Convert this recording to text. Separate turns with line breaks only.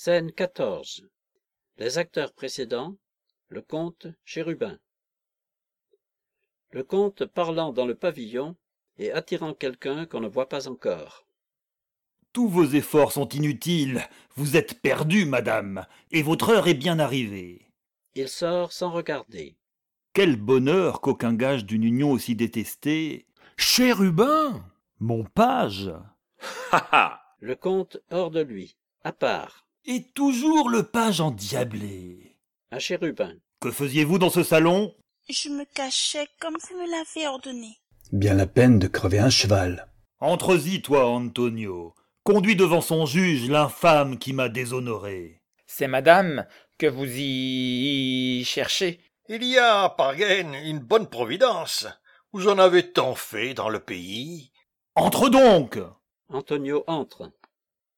Scène 14. Les acteurs précédents, le comte Chérubin. Le comte parlant dans le pavillon et attirant quelqu'un qu'on ne voit pas encore.
Tous vos efforts sont inutiles. Vous êtes perdue, madame, et votre heure est bien arrivée.
Il sort sans regarder.
Quel bonheur qu'aucun gage d'une union aussi détestée.
Chérubin!
Mon page!
Ha ha!
Le comte hors de lui, à part.
Et toujours le page endiablé.
À Chérubin.
Que faisiez-vous dans ce salon?
Je me cachais comme vous me l'avez ordonné.
Bien la peine de crever un cheval.
Entre-y, toi, Antonio. Conduis devant son juge l'infâme qui m'a déshonoré.
C'est madame que vous y cherchez.
Il y a, par gaine, une bonne providence. Vous en avez tant fait dans le pays.
Entre donc!
Antonio entre.